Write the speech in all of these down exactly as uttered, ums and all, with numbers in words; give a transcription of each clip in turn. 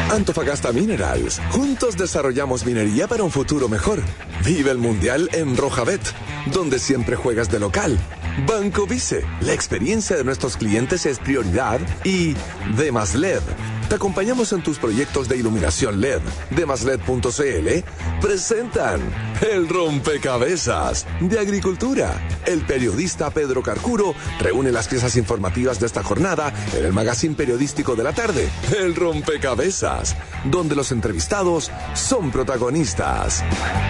Antofagasta Minerals. Juntos desarrollamos minería para un futuro mejor. Vive el Mundial en Rojabet, donde siempre juegas de local. Banco Vice. La experiencia de nuestros clientes es prioridad. Y Demas L E D. Te acompañamos en tus proyectos de iluminación L E D. Demasled punto c l presentan El Rompecabezas de Agricultura. El periodista Pedro Carcuro reúne las piezas informativas de esta jornada en el magazine periodístico de la tarde, El Rompecabezas, donde los entrevistados son protagonistas.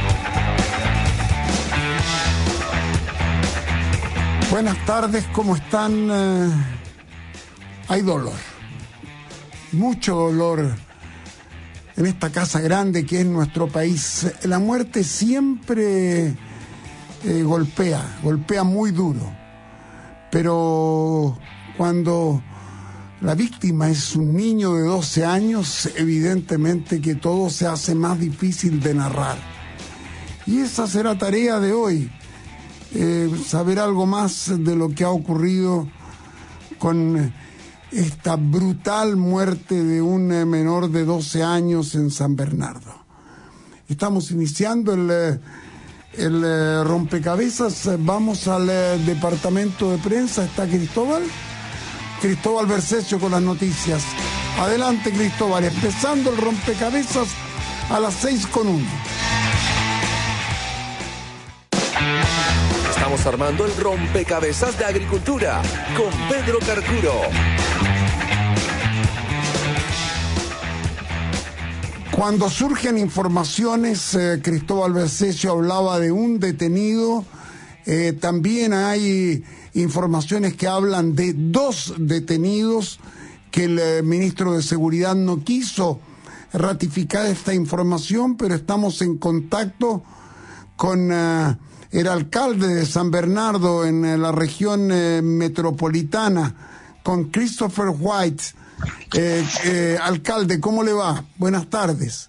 Buenas tardes, ¿cómo están? Eh, hay dolor, mucho dolor en esta casa grande que es nuestro país. La muerte siempre eh, golpea, golpea muy duro, pero cuando la víctima es un niño de doce años, evidentemente que todo se hace más difícil de narrar. Y esa será tarea de hoy. Eh, saber algo más de lo que ha ocurrido con esta brutal muerte de un menor de doce años en San Bernardo. Estamos iniciando el, el rompecabezas. Vamos al departamento de prensa. Está Cristóbal. Cristóbal Bercesio con las noticias. Adelante, Cristóbal. Empezando el rompecabezas a las seis con uno. Estamos armando el rompecabezas de Agricultura con Pedro Carcuro. Cuando surgen informaciones, eh, Cristóbal Bercesio hablaba de un detenido. Eh, también hay informaciones que hablan de dos detenidos, que el eh, ministro de Seguridad no quiso ratificar esta información, pero estamos en contacto con Uh, el alcalde de San Bernardo en la región eh, metropolitana, con Christopher White. Eh, eh, alcalde, ¿cómo le va? Buenas tardes.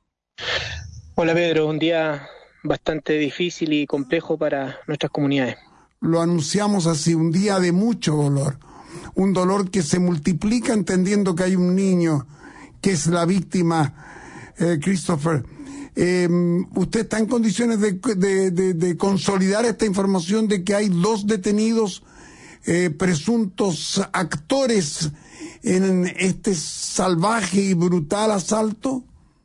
Hola Pedro, un día bastante difícil y complejo para nuestras comunidades. Lo anunciamos así, un día de mucho dolor, un dolor que se multiplica entendiendo que hay un niño que es la víctima, eh, Christopher. Eh, ¿Usted está en condiciones de, de, de, de consolidar esta información de que hay dos detenidos eh, presuntos actores en este salvaje y brutal asalto?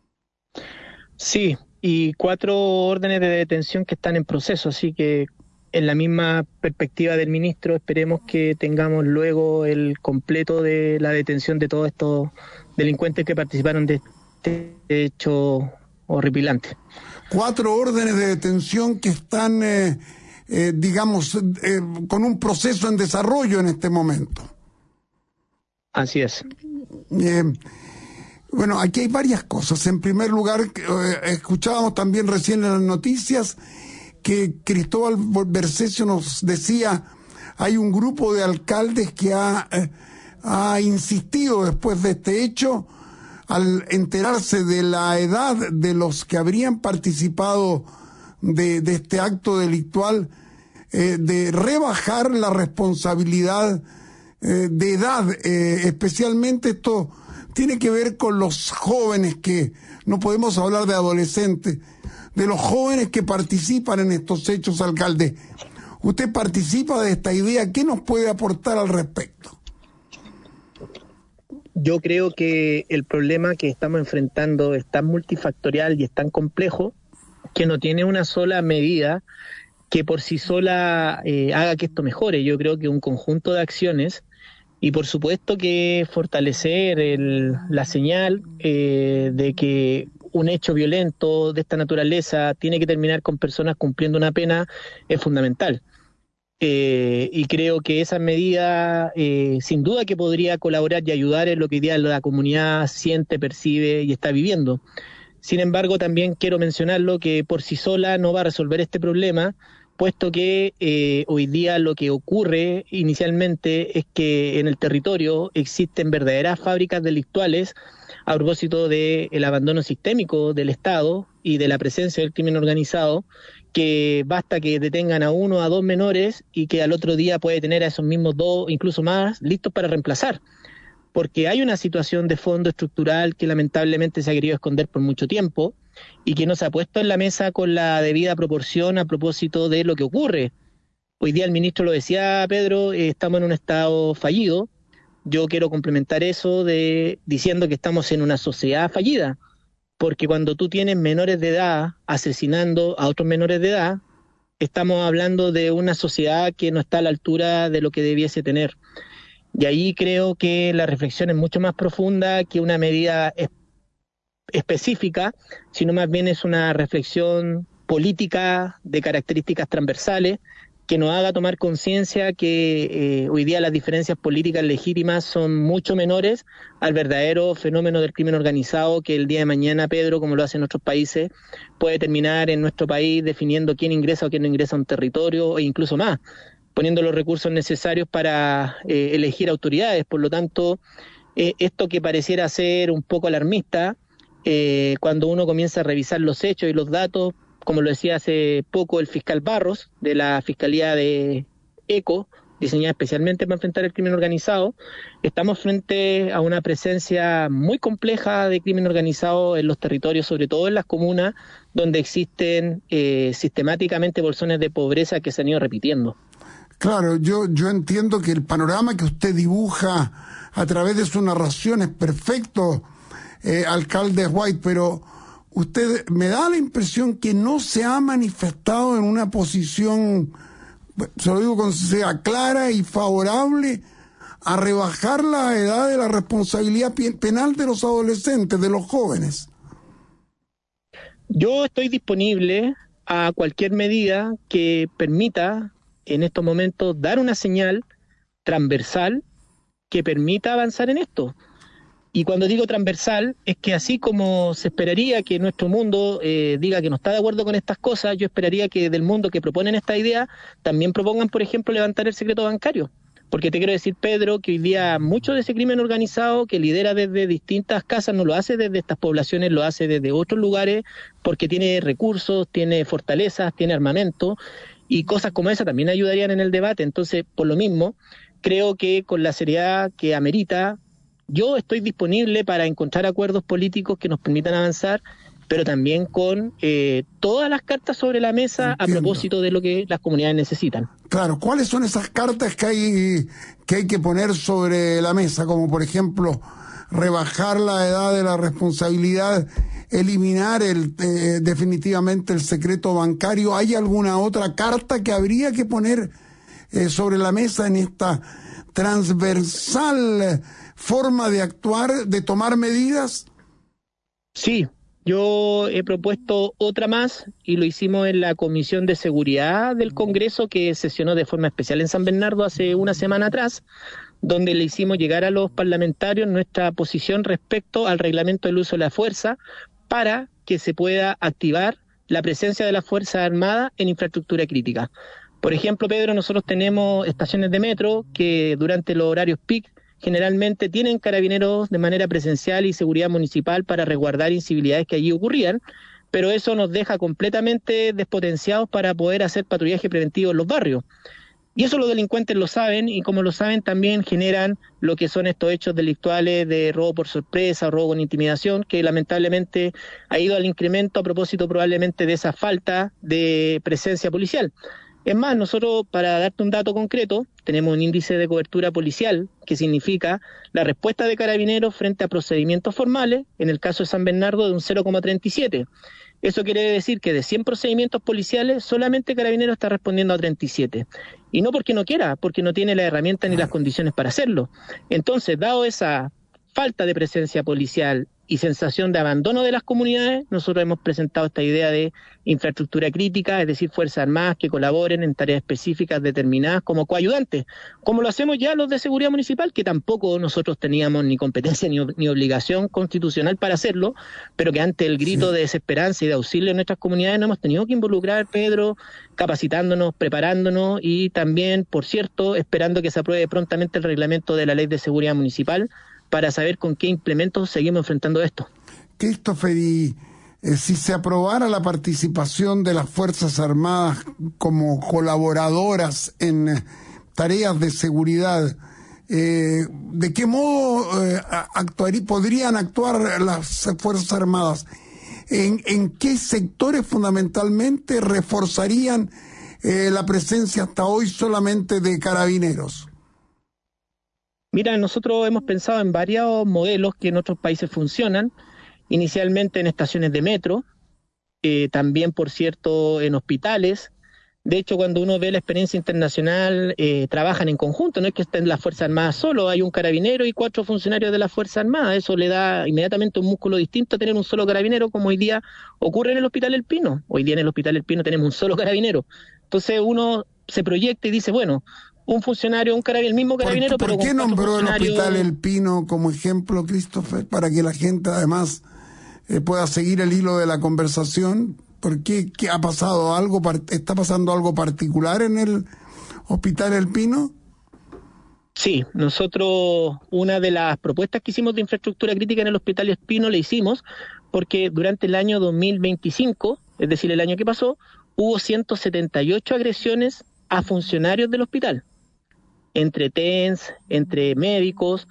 Sí, y cuatro órdenes de detención que están en proceso, así que en la misma perspectiva del ministro esperemos que tengamos luego el completo de la detención de todos estos delincuentes que participaron de este hecho horripilante. Cuatro órdenes de detención que están, eh, eh, digamos, eh, con un proceso en desarrollo en este momento. Así es. Eh, bueno, aquí hay varias cosas. En primer lugar, eh, escuchábamos también recién en las noticias que Cristóbal Bercesio nos decía, hay un grupo de alcaldes que ha, eh, ha insistido después de este hecho, al enterarse de la edad de los que habrían participado de, de este acto delictual, eh, de rebajar la responsabilidad eh, de edad. Eh, especialmente esto tiene que ver con los jóvenes, que no podemos hablar de adolescentes, de los jóvenes que participan en estos hechos, alcalde. ¿Usted participa de esta idea? ¿Qué nos puede aportar al respecto? Yo creo que el problema que estamos enfrentando es tan multifactorial y es tan complejo que no tiene una sola medida que por sí sola eh, haga que esto mejore. Yo creo que un conjunto de acciones y por supuesto que fortalecer el, la señal eh, de que un hecho violento de esta naturaleza tiene que terminar con personas cumpliendo una pena es fundamental. Eh, y creo que esa medida eh, sin duda que podría colaborar y ayudar en lo que hoy día la comunidad siente, percibe y está viviendo. Sin embargo, también quiero mencionarlo que por sí sola no va a resolver este problema, puesto que eh, hoy día lo que ocurre inicialmente es que en el territorio existen verdaderas fábricas delictuales a propósito del abandono sistémico del Estado y de la presencia del crimen organizado, que basta que detengan a uno o a dos menores y que al otro día puede tener a esos mismos dos, incluso más, listos para reemplazar. porque hay una situación de fondo estructural que lamentablemente se ha querido esconder por mucho tiempo y que no se ha puesto en la mesa con la debida proporción a propósito de lo que ocurre. Hoy día el ministro lo decía, Pedro, eh, estamos en un estado fallido. Yo quiero complementar eso de diciendo que estamos en una sociedad fallida, porque cuando tú tienes menores de edad asesinando a otros menores de edad, estamos hablando de una sociedad que no está a la altura de lo que debiese tener. Y ahí creo que la reflexión es mucho más profunda que una medida es, específica, sino más bien es una reflexión política de características transversales que nos haga tomar conciencia que eh, hoy día las diferencias políticas legítimas son mucho menores al verdadero fenómeno del crimen organizado que el día de mañana, Pedro, como lo hacen otros países, puede terminar en nuestro país definiendo quién ingresa o quién no ingresa a un territorio e incluso más, poniendo los recursos necesarios para eh, elegir autoridades. Por lo tanto, eh, esto que pareciera ser un poco alarmista, eh, cuando uno comienza a revisar los hechos y los datos, como lo decía hace poco el fiscal Barros, de la Fiscalía de ECO, diseñada especialmente para enfrentar el crimen organizado, estamos frente a una presencia muy compleja de crimen organizado en los territorios, sobre todo en las comunas, donde existen eh, sistemáticamente bolsones de pobreza que se han ido repitiendo. Claro, yo, yo entiendo que el panorama que usted dibuja a través de su narración es perfecto, eh, alcalde White, pero usted me da la impresión que no se ha manifestado en una posición, se lo digo con sea clara y favorable, a rebajar la edad de la responsabilidad penal de los adolescentes, de los jóvenes. Yo estoy disponible a cualquier medida que permita en estos momentos dar una señal transversal que permita avanzar en esto. Y cuando digo transversal, es que así como se esperaría que nuestro mundo eh, diga que no está de acuerdo con estas cosas, yo esperaría que del mundo que proponen esta idea también propongan, por ejemplo, levantar el secreto bancario. Porque te quiero decir, Pedro, que hoy día mucho de ese crimen organizado que lidera desde distintas casas no lo hace desde estas poblaciones, lo hace desde otros lugares porque tiene recursos, tiene fortalezas, tiene armamento, y cosas como esa también ayudarían en el debate. Entonces, por lo mismo, creo que con la seriedad que amerita, yo estoy disponible para encontrar acuerdos políticos que nos permitan avanzar, pero también con eh, todas las cartas sobre la mesa. Entiendo. A propósito de lo que las comunidades necesitan. Claro, ¿cuáles son esas cartas que hay que hay que poner sobre la mesa? Como por ejemplo, rebajar la edad de la responsabilidad, eliminar el eh, definitivamente el secreto bancario. ¿Hay alguna otra carta que habría que poner eh, sobre la mesa en esta transversal forma de actuar, de tomar medidas? Sí, yo he propuesto otra más y lo hicimos en la Comisión de Seguridad del Congreso, que sesionó de forma especial en San Bernardo hace una semana atrás, donde le hicimos llegar a los parlamentarios nuestra posición respecto al reglamento del uso de la fuerza para que se pueda activar la presencia de las Fuerzas Armadas en infraestructura crítica. Por ejemplo, Pedro, nosotros tenemos estaciones de metro que durante los horarios peak generalmente tienen carabineros de manera presencial y seguridad municipal para resguardar incivilidades que allí ocurrían, pero eso nos deja completamente despotenciados para poder hacer patrullaje preventivo en los barrios. Y eso los delincuentes lo saben, y como lo saben también generan lo que son estos hechos delictuales de robo por sorpresa, robo con intimidación, que lamentablemente ha ido al incremento a propósito probablemente de esa falta de presencia policial. Es más, nosotros, para darte un dato concreto, tenemos un índice de cobertura policial, que significa la respuesta de carabineros frente a procedimientos formales, en el caso de San Bernardo, de un cero coma treinta y siete. Eso quiere decir que de cien procedimientos policiales, solamente Carabineros está respondiendo a treinta y siete. Y no porque no quiera, porque no tiene la herramienta ni las condiciones para hacerlo. Entonces, dado esa falta de presencia policial y sensación de abandono de las comunidades, nosotros hemos presentado esta idea de infraestructura crítica, es decir, Fuerzas Armadas que colaboren en tareas específicas determinadas como coayudantes, como lo hacemos ya los de seguridad municipal, que tampoco nosotros teníamos ni competencia ni, ni obligación constitucional para hacerlo, pero que ante el grito sí. de desesperanza y de auxilio en nuestras comunidades nos hemos tenido que involucrar, Pedro, capacitándonos, preparándonos y también, por cierto, esperando que se apruebe prontamente el reglamento de la Ley de Seguridad Municipal para saber con qué implementos seguimos enfrentando esto. Christopher, y eh, si se aprobara la participación de las Fuerzas Armadas como colaboradoras en eh, tareas de seguridad, Eh, ¿De qué modo eh, actuaría, podrían actuar las Fuerzas Armadas? ¿En, en qué sectores fundamentalmente reforzarían eh, la presencia hasta hoy solamente de carabineros? Mira, nosotros hemos pensado en varios modelos que en otros países funcionan, inicialmente en estaciones de metro, eh, también, por cierto, en hospitales. De hecho, cuando uno ve la experiencia internacional, eh, trabajan en conjunto, no es que estén las Fuerzas Armadas solo, hay un carabinero y cuatro funcionarios de la Fuerza Armada. Eso le da inmediatamente un músculo distinto a tener un solo carabinero, como hoy día ocurre en el Hospital El Pino. Hoy día en el Hospital El Pino tenemos un solo carabinero. Entonces uno se proyecta y dice, bueno, un funcionario, un carabinero, el mismo carabinero, ¿Por, pero ¿por qué con nombró el funcionarios... Hospital El Pino como ejemplo, Christopher, para que la gente además eh, pueda seguir el hilo de la conversación? ¿Por qué? ¿Qué ha pasado algo? ¿Está pasando algo particular en el Hospital El Pino? Sí, nosotros una de las propuestas que hicimos de infraestructura crítica en el Hospital El Pino la hicimos porque durante el año dos mil veinticinco, es decir, el año que pasó, hubo ciento setenta y ocho agresiones a funcionarios del hospital, entre T E N S, entre médicos,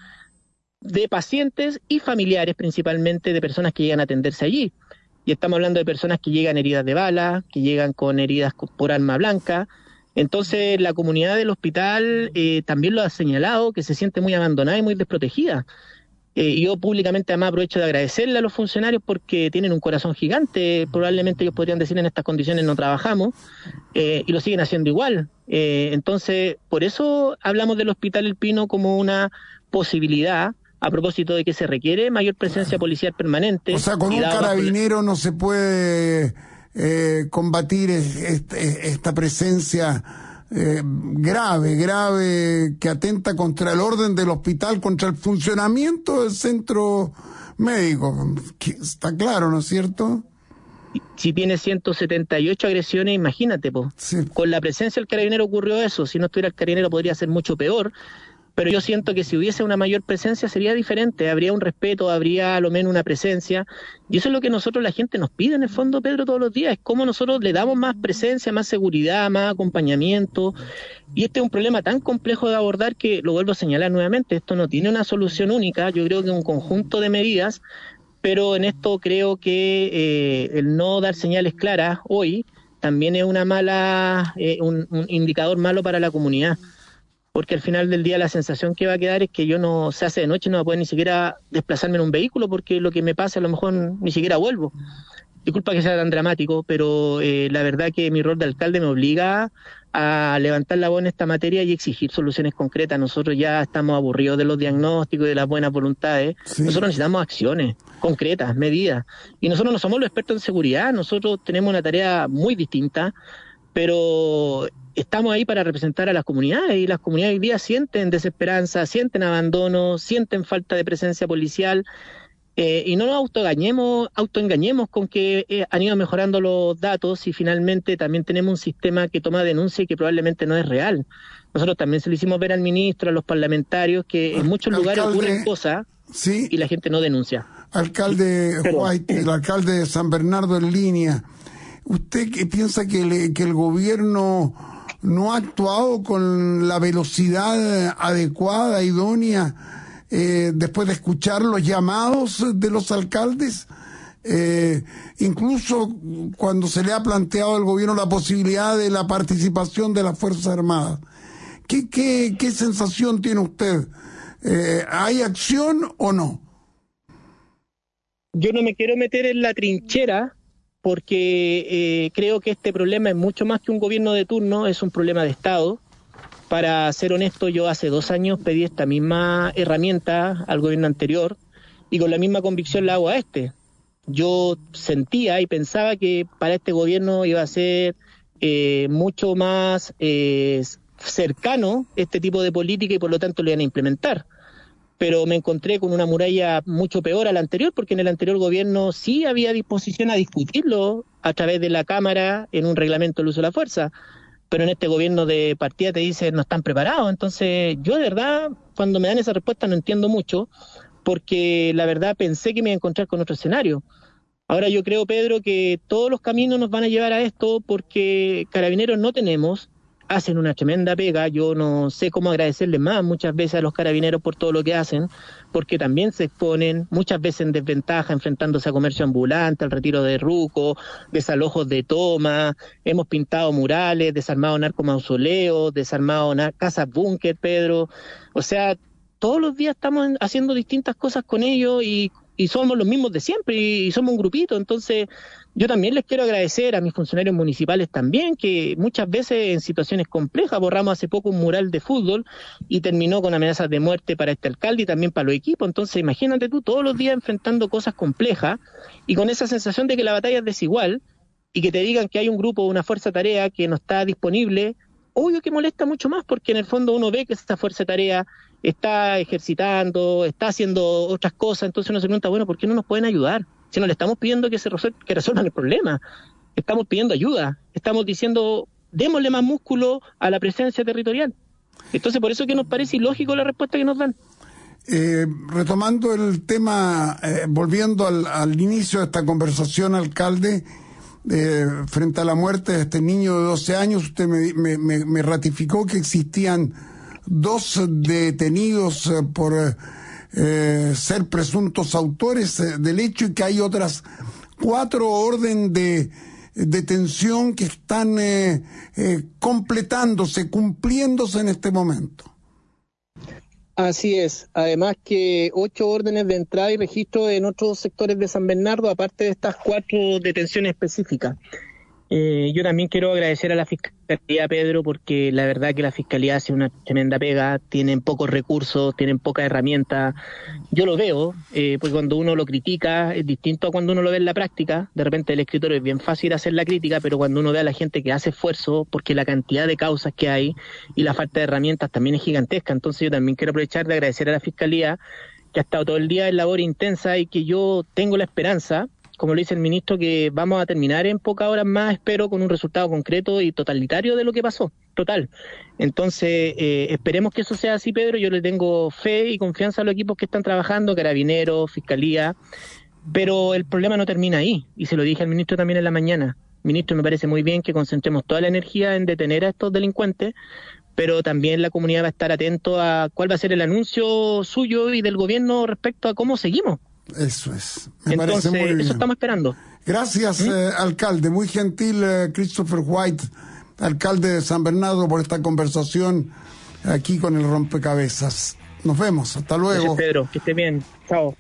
de pacientes y familiares, principalmente de personas que llegan a atenderse allí. Y estamos hablando de personas que llegan heridas de bala, que llegan con heridas por arma blanca. Entonces la comunidad del hospital eh, también lo ha señalado, que se siente muy abandonada y muy desprotegida. Eh, yo públicamente además aprovecho de agradecerle a los funcionarios porque tienen un corazón gigante. Probablemente ellos podrían decir en estas condiciones no trabajamos, eh, y lo siguen haciendo igual. Eh, entonces, por eso hablamos del Hospital El Pino como una posibilidad, a propósito de que se requiere mayor presencia policial permanente. O sea, con un carabinero no se puede eh, combatir esta, esta presencia eh, grave, grave, que atenta contra el orden del hospital, contra el funcionamiento del centro médico. Está claro, ¿no es cierto? Si tiene ciento setenta y ocho agresiones, imagínate, po. Sí. Con la presencia del carabinero ocurrió eso. Si no estuviera el carabinero podría ser mucho peor. Pero yo siento que si hubiese una mayor presencia sería diferente, habría un respeto, habría a lo menos una presencia, y eso es lo que nosotros, la gente nos pide en el fondo, Pedro, todos los días, es cómo nosotros le damos más presencia, más seguridad, más acompañamiento, y este es un problema tan complejo de abordar que, lo vuelvo a señalar nuevamente, esto no tiene una solución única, yo creo que un conjunto de medidas, pero en esto creo que eh, el no dar señales claras hoy también es una mala, eh, un, un indicador malo para la comunidad. Porque al final del día la sensación que va a quedar es que yo no, se hace de noche, no voy a poder ni siquiera desplazarme en un vehículo porque lo que me pasa a lo mejor ni siquiera vuelvo. Disculpa que sea tan dramático, pero eh, la verdad que mi rol de alcalde me obliga a levantar la voz en esta materia y exigir soluciones concretas. Nosotros ya estamos aburridos de los diagnósticos y de las buenas voluntades. Sí. Nosotros necesitamos acciones concretas, medidas. Y nosotros no somos los expertos en seguridad, nosotros tenemos una tarea muy distinta, pero estamos ahí para representar a las comunidades y las comunidades hoy día sienten desesperanza, sienten abandono, sienten falta de presencia policial, eh, y no nos autoengañemos, autoengañemos con que eh, han ido mejorando los datos y finalmente también tenemos un sistema que toma denuncia y que probablemente no es real. Nosotros también se lo hicimos ver al ministro, a los parlamentarios, que en muchos lugares alcalde, ocurren cosas sí, y la gente no denuncia. Alcalde Pero, White, el alcalde de San Bernardo en línea, ¿usted qué piensa que, le, que el gobierno no ha actuado con la velocidad adecuada, idónea, eh, después de escuchar los llamados de los alcaldes? Eh, incluso cuando se le ha planteado al gobierno la posibilidad de la participación de las Fuerzas Armadas. ¿Qué, qué, qué sensación tiene usted? Eh, ¿Hay acción o no? Yo no me quiero meter en la trinchera porque eh, creo que este problema es mucho más que un gobierno de turno, es un problema de Estado. Para ser honesto, yo hace dos años pedí esta misma herramienta al gobierno anterior y con la misma convicción la hago a este. Yo sentía y pensaba que para este gobierno iba a ser eh, mucho más eh, cercano este tipo de política y por lo tanto lo iban a implementar. Pero me encontré con una muralla mucho peor a la anterior, porque en el anterior gobierno sí había disposición a discutirlo a través de la Cámara en un reglamento del uso de la fuerza, pero en este gobierno de partida te dicen no están preparados. Entonces yo de verdad, cuando me dan esa respuesta no entiendo mucho, porque la verdad pensé que me iba a encontrar con otro escenario. Ahora yo creo, Pedro, que todos los caminos nos van a llevar a esto porque carabineros no tenemos, hacen una tremenda pega. Yo no sé cómo agradecerles más muchas veces a los carabineros por todo lo que hacen, porque también se exponen muchas veces en desventaja, enfrentándose a comercio ambulante, al retiro de rucos, desalojos de toma. Hemos pintado murales, desarmado narcomausoleos, desarmado nar- casas búnker, Pedro. O sea, todos los días estamos haciendo distintas cosas con ellos y, y somos los mismos de siempre y, y somos un grupito. Entonces, yo también les quiero agradecer a mis funcionarios municipales también, que muchas veces en situaciones complejas, borramos hace poco un mural de fútbol y terminó con amenazas de muerte para este alcalde y también para los equipos. Entonces, imagínate tú todos los días enfrentando cosas complejas y con esa sensación de que la batalla es desigual y que te digan que hay un grupo, una fuerza tarea que no está disponible. Obvio que molesta mucho más, porque en el fondo uno ve que esta fuerza tarea está ejercitando, está haciendo otras cosas, entonces uno se pregunta, bueno, ¿por qué no nos pueden ayudar? Si no le estamos pidiendo que se resuel- que resuelvan el problema, estamos pidiendo ayuda, estamos diciendo, démosle más músculo a la presencia territorial. Entonces, por eso que nos parece ilógico la respuesta que nos dan. Eh, retomando el tema, eh, volviendo al, al inicio de esta conversación, alcalde, eh, frente a la muerte de este niño de doce años, usted me, me, me, me ratificó que existían dos detenidos eh, por eh, ser presuntos autores eh, del hecho y que hay otras cuatro órdenes de detención que están eh, eh, completándose, cumpliéndose en este momento. Así es, además que ocho órdenes de entrada y registro en otros sectores de San Bernardo, aparte de estas cuatro detenciones específicas. Eh, yo también quiero agradecer a la Fiscalía, Pedro, porque la verdad que la Fiscalía hace una tremenda pega, tienen pocos recursos, tienen pocas herramientas. Yo lo veo, eh, porque cuando uno lo critica es distinto a cuando uno lo ve en la práctica. De repente el escritorio es bien fácil hacer la crítica, pero cuando uno ve a la gente que hace esfuerzo, porque la cantidad de causas que hay y la falta de herramientas también es gigantesca. Entonces yo también quiero aprovechar de agradecer a la Fiscalía, que ha estado todo el día en labor intensa y que yo tengo la esperanza, como lo dice el ministro, que vamos a terminar en pocas horas más, espero, con un resultado concreto y totalitario de lo que pasó, total. Entonces, eh, esperemos que eso sea así, Pedro. Yo le tengo fe y confianza a los equipos que están trabajando, Carabineros, Fiscalía, pero el problema no termina ahí, y se lo dije al ministro también en la mañana. Ministro, me parece muy bien que concentremos toda la energía en detener a estos delincuentes, pero también la comunidad va a estar atento a cuál va a ser el anuncio suyo y del gobierno respecto a cómo seguimos. Eso es. Me Entonces, parece muy bien. Eso estamos esperando. Gracias, ¿Mm? eh, alcalde. Muy gentil, eh, Christopher White, alcalde de San Bernardo, por esta conversación aquí con el Rompecabezas. Nos vemos. Hasta luego. Gracias, Pedro. Que esté bien. Chao.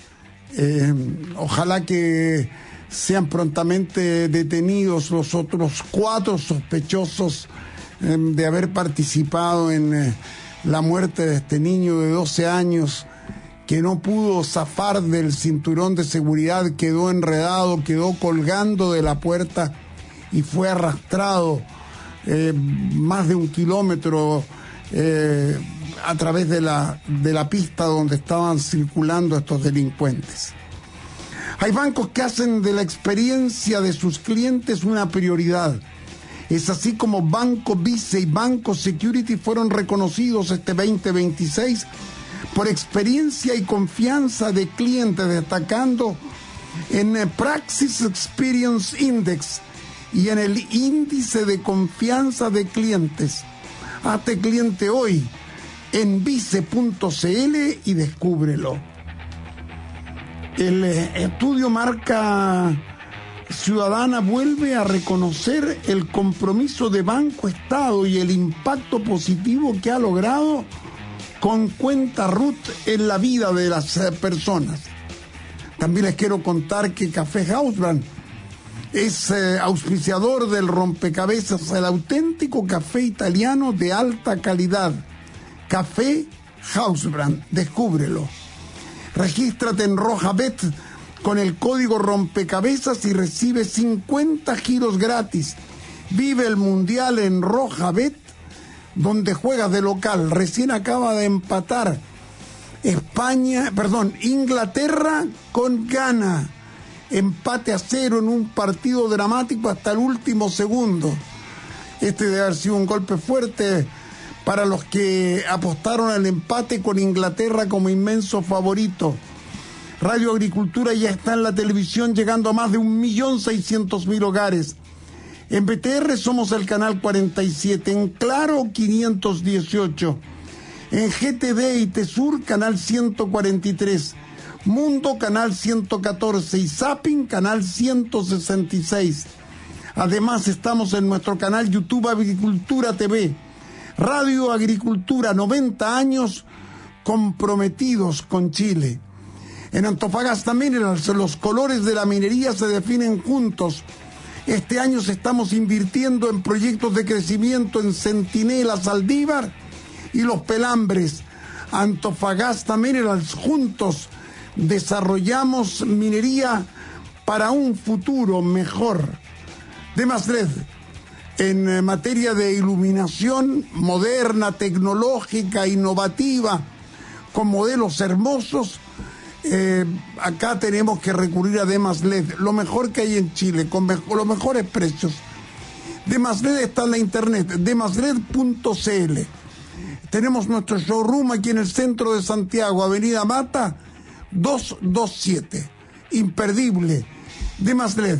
Eh, ojalá que sean prontamente detenidos los otros cuatro sospechosos eh, de haber participado en eh, la muerte de este niño de doce años que no pudo zafar del cinturón de seguridad, quedó enredado, quedó colgando de la puerta y fue arrastrado eh, más de un kilómetro eh, a través de la, de la pista donde estaban circulando estos delincuentes. Hay bancos que hacen de la experiencia de sus clientes una prioridad. Es así como Banco Vice y Banco Security fueron reconocidos este veinte veintiséis por experiencia y confianza de clientes, destacando en el Praxis Experience Index y en el índice de confianza de clientes. Hazte cliente hoy en vice punto c l y descúbrelo. El estudio Marca Ciudadana vuelve a reconocer el compromiso de Banco Estado y el impacto positivo que ha logrado con cuenta R U T en la vida de las personas. También les quiero contar que Café Hausbrand es eh, auspiciador del Rompecabezas, el auténtico café italiano de alta calidad. Café Hausbrand, descúbrelo. Regístrate en Rojabet con el código Rompecabezas y recibe cincuenta giros gratis. Vive el Mundial en Rojabet, donde juegas de local. Recién acaba de empatar España, perdón, Inglaterra con Ghana. Empate a cero en un partido dramático hasta el último segundo. Este debe haber sido un golpe fuerte para los que apostaron al empate con Inglaterra como inmenso favorito. Radio Agricultura ya está en la televisión, llegando a más de un millón seiscientos mil hogares. En B T R somos el canal cuarenta y siete, en Claro quinientos dieciocho, en G T V y Tesur canal ciento cuarenta y tres, Mundo canal ciento catorce y Zapping canal ciento sesenta y seis. Además estamos en nuestro canal YouTube Agricultura T V. Radio Agricultura, noventa años comprometidos con Chile. En Antofagasta Minerals, los colores de la minería se definen juntos. Este año estamos invirtiendo en proyectos de crecimiento en Centinela, Saldívar y Los Pelambres. Antofagasta Minerals, juntos desarrollamos minería para un futuro mejor. Demasred, en materia de iluminación moderna, tecnológica, innovativa, con modelos hermosos, eh, acá tenemos que recurrir a Demasred, lo mejor que hay en Chile, con me los mejores precios. Demasred está en la internet, demasred punto c l. Tenemos nuestro showroom aquí en el centro de Santiago, Avenida Mata, doscientos veintisiete. Imperdible. Demasred.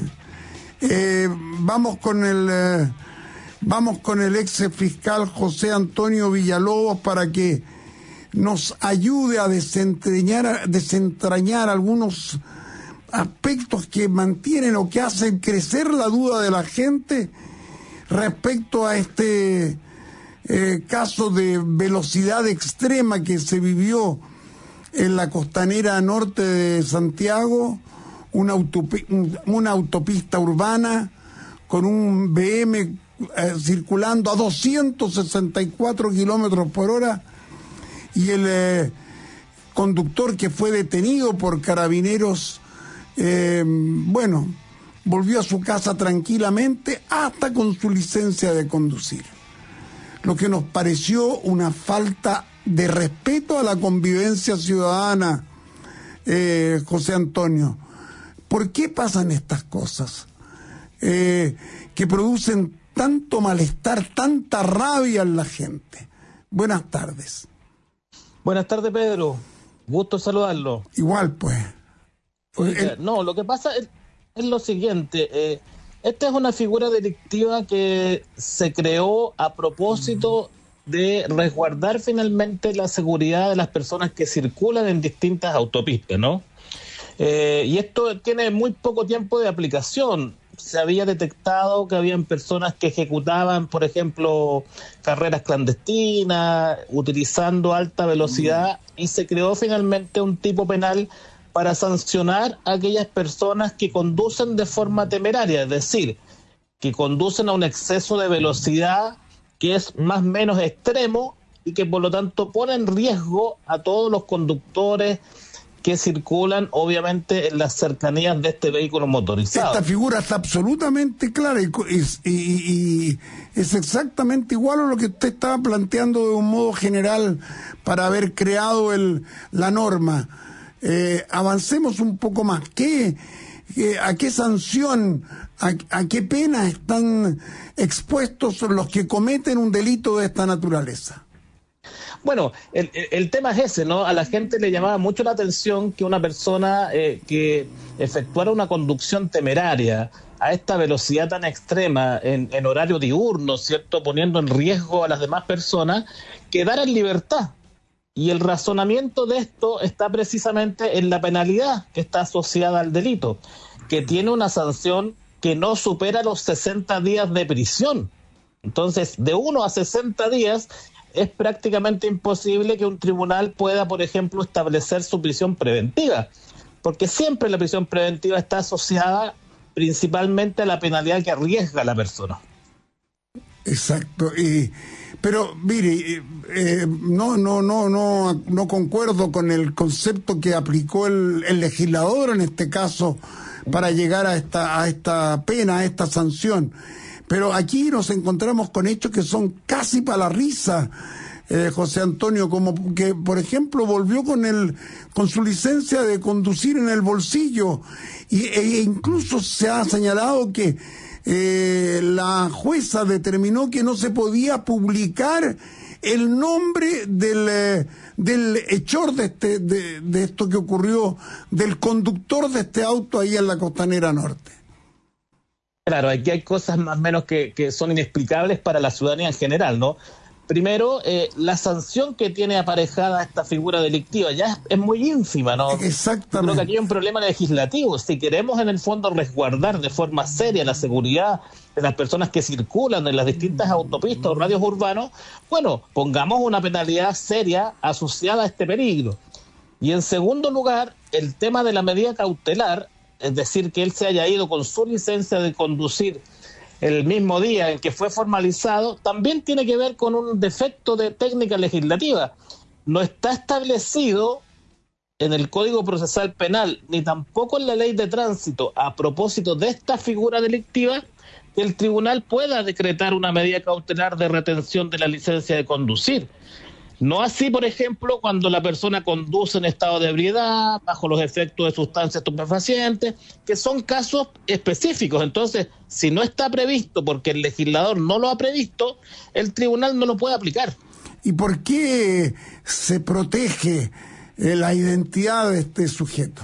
Eh, vamos con el eh, vamos con el ex fiscal José Antonio Villalobos para que nos ayude a desentrañar, desentrañar algunos aspectos que mantienen o que hacen crecer la duda de la gente respecto a este eh, caso de velocidad extrema que se vivió en la costanera norte de Santiago. Una, autopi una autopista urbana con un B M eh, circulando a doscientos sesenta y cuatro kilómetros por hora y el eh, conductor que fue detenido por carabineros, eh, bueno, volvió a su casa tranquilamente hasta con su licencia de conducir. Lo que nos pareció una falta de respeto a la convivencia ciudadana, eh, José Antonio. ¿Por qué pasan estas cosas eh, que producen tanto malestar, tanta rabia en la gente? Buenas tardes. Buenas tardes, Pedro. Gusto saludarlo. Igual, pues. Oiga, no, lo que pasa es, es lo siguiente. Eh, esta es una figura delictiva que se creó a propósito de resguardar finalmente la seguridad de las personas que circulan en distintas autopistas, ¿no? Eh, y esto tiene muy poco tiempo de aplicación. Se había detectado que habían personas que ejecutaban, por ejemplo, carreras clandestinas, utilizando alta velocidad, y se creó finalmente un tipo penal para sancionar a aquellas personas que conducen de forma temeraria, es decir, que conducen a un exceso de velocidad que es más o menos extremo y que por lo tanto pone en riesgo a todos los conductores que circulan obviamente en las cercanías de este vehículo motorizado. Esta figura está absolutamente clara y, y, y, y es exactamente igual a lo que usted estaba planteando de un modo general para haber creado el, la norma. Eh, avancemos un poco más. ¿Qué, eh, ¿A qué sanción, a, a qué pena están expuestos los que cometen un delito de esta naturaleza? Bueno, el, el tema es ese, ¿no? A la gente le llamaba mucho la atención que una persona eh, que efectuara una conducción temeraria a esta velocidad tan extrema en, en horario diurno, ¿cierto?, poniendo en riesgo a las demás personas, quedara en libertad. Y el razonamiento de esto está precisamente en la penalidad que está asociada al delito, que tiene una sanción que no supera los sesenta días de prisión. Entonces, de uno a sesenta días es prácticamente imposible que un tribunal pueda, por ejemplo, establecer su prisión preventiva, porque siempre la prisión preventiva está asociada principalmente a la penalidad que arriesga a la persona. Exacto. Y, pero mire, eh, no, no, no, no, no concuerdo con el concepto que aplicó el, el legislador en este caso para llegar a esta, a esta pena, a esta sanción. Pero aquí nos encontramos con hechos que son casi para la risa, eh, José Antonio, como que, por ejemplo, volvió con el con su licencia de conducir en el bolsillo, y, e incluso se ha señalado que eh, la jueza determinó que no se podía publicar el nombre del, eh, del hechor de, este, de, de esto que ocurrió, del conductor de este auto ahí en la Costanera Norte. Claro, aquí hay cosas más o menos que, que son inexplicables para la ciudadanía en general, ¿no? Primero, eh, la sanción que tiene aparejada esta figura delictiva ya es, es muy ínfima, ¿no? Exactamente. Creo que aquí hay un problema legislativo. Si queremos en el fondo resguardar de forma seria la seguridad de las personas que circulan en las distintas autopistas o radios urbanos, bueno, pongamos una penalidad seria asociada a este peligro. Y en segundo lugar, el tema de la medida cautelar, es decir, que él se haya ido con su licencia de conducir el mismo día en que fue formalizado, también tiene que ver con un defecto de técnica legislativa. No está establecido en el Código Procesal Penal, ni tampoco en la Ley de Tránsito, a propósito de esta figura delictiva, que el tribunal pueda decretar una medida cautelar de retención de la licencia de conducir. No así, por ejemplo, cuando la persona conduce en estado de ebriedad, bajo los efectos de sustancias estupefacientes, que son casos específicos. Entonces, si no está previsto porque el legislador no lo ha previsto, el tribunal no lo puede aplicar. ¿Y por qué se protege eh, la identidad de este sujeto?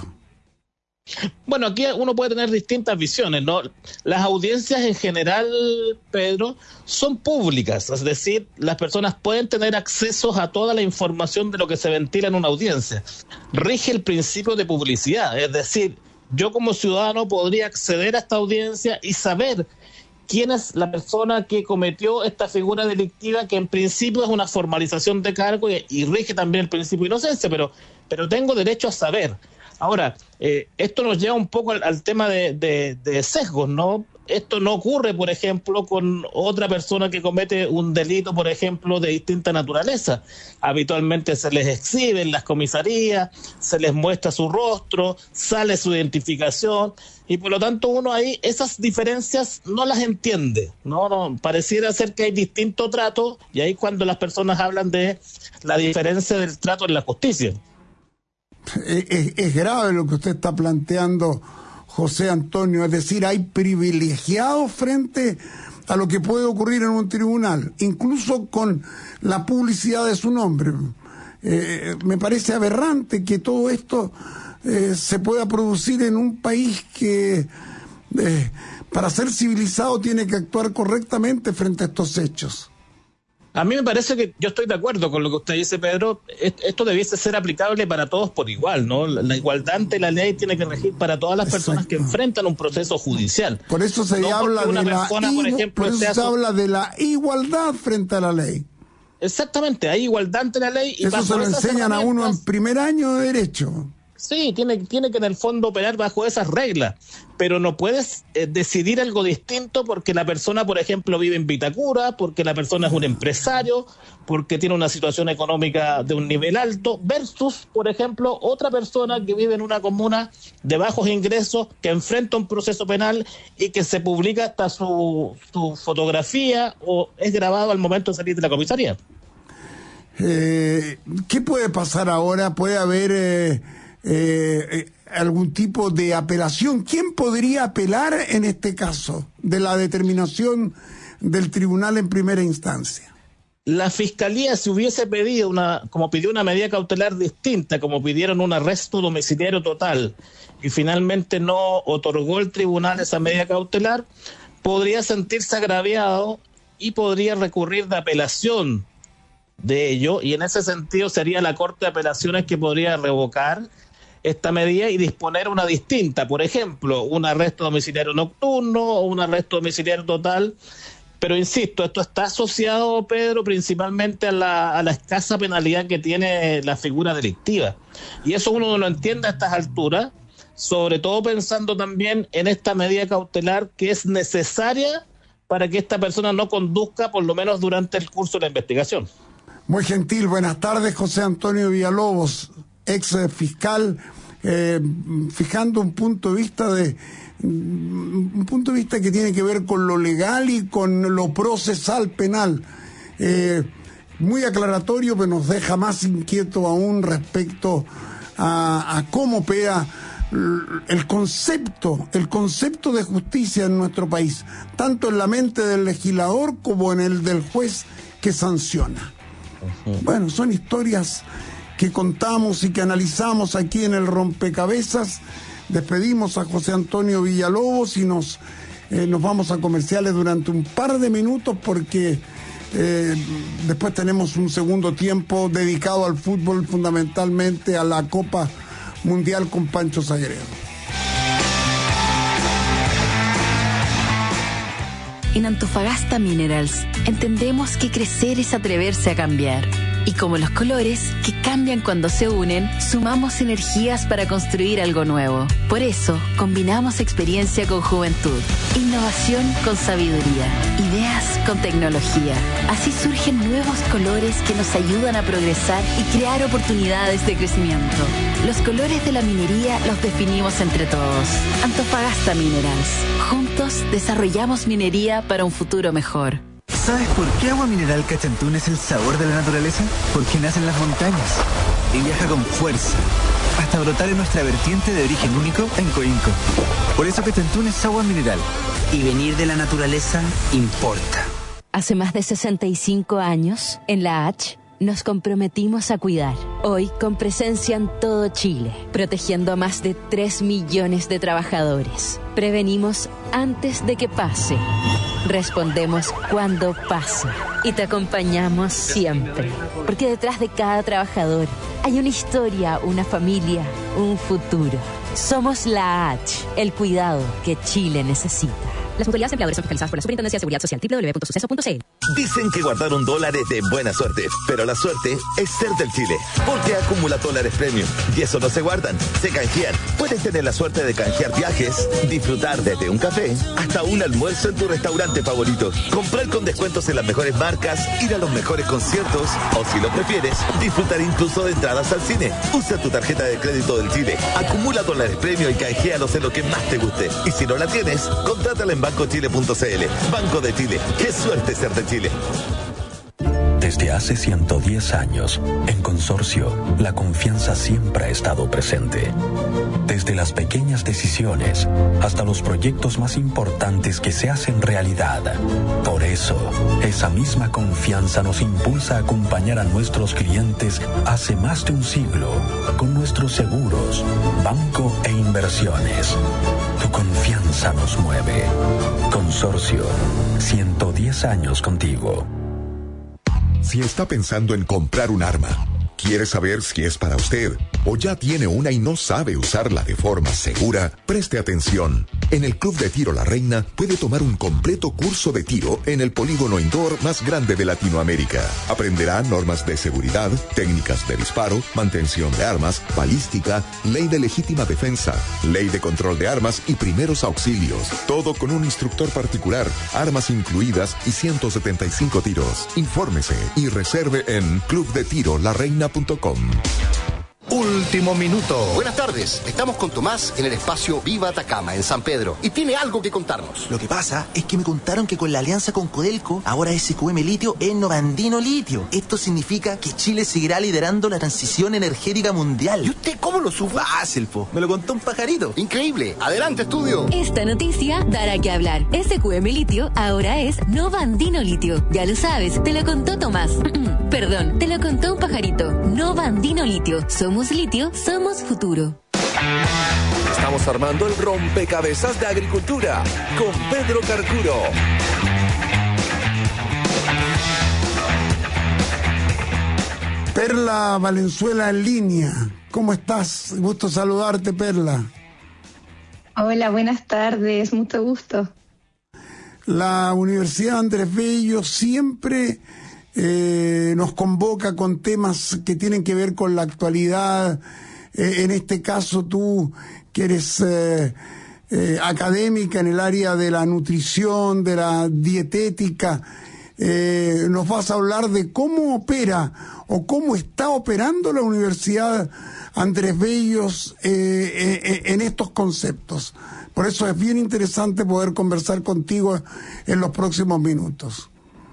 Bueno, aquí uno puede tener distintas visiones, ¿no? Las audiencias en general, Pedro, son públicas, es decir, las personas pueden tener acceso a toda la información de lo que se ventila en una audiencia. Rige el principio de publicidad, es decir, yo como ciudadano podría acceder a esta audiencia y saber quién es la persona que cometió esta figura delictiva, que en principio es una formalización de cargo y, y rige también el principio de inocencia, pero, pero tengo derecho a saber. Ahora, eh, esto nos lleva un poco al, al tema de, de, de sesgos, ¿no? Esto no ocurre, por ejemplo, con otra persona que comete un delito, por ejemplo, de distinta naturaleza. Habitualmente se les exhibe en las comisarías, se les muestra su rostro, sale su identificación, y por lo tanto uno ahí esas diferencias no las entiende, ¿no? No, pareciera ser que hay distinto trato, y ahí cuando las personas hablan de la diferencia del trato en la justicia. Es, es, es grave lo que usted está planteando, José Antonio, es decir, hay privilegiados frente a lo que puede ocurrir en un tribunal, incluso con la publicidad de su nombre. Eh, me parece aberrante que todo esto eh, se pueda producir en un país que, eh, para ser civilizado, tiene que actuar correctamente frente a estos hechos. A mí me parece que yo estoy de acuerdo con lo que usted dice, Pedro. Esto debiese ser aplicable para todos por igual, ¿no? La igualdad ante la ley tiene que regir para todas las Exacto. personas que enfrentan un proceso judicial. Por eso se no habla de la persona, por ejemplo, por eso se habla de la igualdad frente a la ley. Exactamente, hay igualdad ante la ley. Y eso se lo enseñan a uno en primer año de derecho. Sí, tiene, tiene que en el fondo operar bajo esas reglas, pero no puedes eh, decidir algo distinto porque la persona, por ejemplo, vive en Vitacura, porque la persona es un empresario, porque tiene una situación económica de un nivel alto, versus, por ejemplo, otra persona que vive en una comuna de bajos ingresos, que enfrenta un proceso penal y que se publica hasta su, su fotografía o es grabado al momento de salir de la comisaría. Eh, ¿Qué puede pasar ahora? ¿Puede haber... Eh... Eh, eh, algún tipo de apelación? ¿Quién podría apelar en este caso de la determinación del tribunal en primera instancia? La fiscalía, si hubiese pedido una, como pidió una medida cautelar distinta, como pidieron un arresto domiciliario total, y finalmente no otorgó el tribunal esa medida cautelar, podría sentirse agraviado y podría recurrir de apelación de ello, y en ese sentido sería la Corte de Apelaciones que podría revocar esta medida y disponer una distinta, por ejemplo, un arresto domiciliario nocturno o un arresto domiciliario total. Pero insisto, esto está asociado, Pedro, principalmente a la, a la escasa penalidad que tiene la figura delictiva. Y eso uno no lo entiende a estas alturas, sobre todo pensando también en esta medida cautelar que es necesaria para que esta persona no conduzca, por lo menos durante el curso de la investigación. Muy gentil, buenas tardes, José Antonio Villalobos, ex fiscal, eh, fijando un punto de vista de un punto de vista que tiene que ver con lo legal y con lo procesal penal, eh, muy aclaratorio, pero nos deja más inquieto aún respecto a, a cómo opera el concepto, el concepto de justicia en nuestro país, tanto en la mente del legislador como en el del juez que sanciona. Uh-huh. Bueno, son historias que contamos y que analizamos aquí en el Rompecabezas. Despedimos a José Antonio Villalobos y nos eh, nos vamos a comerciales durante un par de minutos porque eh, después tenemos un segundo tiempo dedicado al fútbol, fundamentalmente a la Copa Mundial con Pancho Sagredo. En Antofagasta Minerals entendemos que crecer es atreverse a cambiar. Y como los colores, que cambian cuando se unen, sumamos energías para construir algo nuevo. Por eso, combinamos experiencia con juventud, innovación con sabiduría, ideas con tecnología. Así surgen nuevos colores que nos ayudan a progresar y crear oportunidades de crecimiento. Los colores de la minería los definimos entre todos. Antofagasta Minerals. Juntos desarrollamos minería para un futuro mejor. ¿Sabes por qué Agua Mineral Cachantún es el sabor de la naturaleza? Porque nace en las montañas y viaja con fuerza hasta brotar en nuestra vertiente de origen único en Coinco. Por eso Cachantún es agua mineral. Y venir de la naturaleza importa. Hace más de sesenta y cinco años, en la H, nos comprometimos a cuidar. Hoy, con presencia en todo Chile, protegiendo a más de tres millones de trabajadores. Prevenimos antes de que pase. Respondemos cuando pasa. Y te acompañamos siempre. Porque detrás de cada trabajador hay una historia, una familia, un futuro. Somos la H, el cuidado que Chile necesita. Las mutualidades empleadores son fiscalizadas por la Superintendencia de Seguridad Social. doble u doble u doble u punto suceso punto c l. Dicen que guardar un dólar es de buena suerte, pero la suerte es ser del Chile, porque acumula dólares premium. Y eso no se guardan, se canjean. Puedes tener la suerte de canjear viajes, disfrutar desde un café hasta un almuerzo en tu restaurante favorito, comprar con descuentos en las mejores marcas, ir a los mejores conciertos o, si lo prefieres, disfrutar incluso de entradas al cine. Usa tu tarjeta de crédito del Chile, acumula dólares premium y canjealos en lo que más te guste. Y si no la tienes, contrátala en banco chile punto c l. Banco de Chile. ¡Qué suerte ser de Chile! Desde hace ciento diez años, en Consorcio, la confianza siempre ha estado presente. Desde las pequeñas decisiones hasta los proyectos más importantes que se hacen realidad. Por eso, esa misma confianza nos impulsa a acompañar a nuestros clientes hace más de un siglo con nuestros seguros, banco e inversiones. Tu confianza nos mueve. Consorcio, ciento diez años contigo. Si está pensando en comprar un arma, quiere saber si es para usted o ya tiene una y no sabe usarla de forma segura, preste atención. En el Club de Tiro La Reina puede tomar un completo curso de tiro en el polígono indoor más grande de Latinoamérica. Aprenderá normas de seguridad, técnicas de disparo, mantención de armas, balística, ley de legítima defensa, ley de control de armas y primeros auxilios. Todo con un instructor particular, armas incluidas y ciento setenta y cinco tiros. Infórmese y reserve en club de tiro la reina punto com. Último minuto. Buenas tardes, estamos con Tomás en el espacio Viva Atacama, en San Pedro, y tiene algo que contarnos. Lo que pasa es que me contaron que con la alianza con Codelco, ahora S Q M Litio es Novandino Litio. Esto significa que Chile seguirá liderando la transición energética mundial. ¿Y usted cómo lo supo? Fácil, po. Me lo contó un pajarito. Increíble. Adelante, estudio. Esta noticia dará que hablar. S Q M Litio ahora es Novandino Litio. Ya lo sabes, te lo contó Tomás. Perdón, te lo contó un pajarito. Novandino Litio. Somos litio, somos futuro. Estamos armando el rompecabezas de agricultura con Pedro Carcuro. Perla Valenzuela en línea. ¿Cómo estás? Gusto saludarte, Perla. Hola, buenas tardes, mucho gusto. La Universidad Andrés Bello siempre eh, nos convoca con temas que tienen que ver con la actualidad. Eh, en este caso, tú que eres eh, eh, académica en el área de la nutrición, de la dietética, eh, nos vas a hablar de cómo opera o cómo está operando la Universidad Andrés Bello eh, eh, en estos conceptos. Por eso es bien interesante poder conversar contigo en los próximos minutos.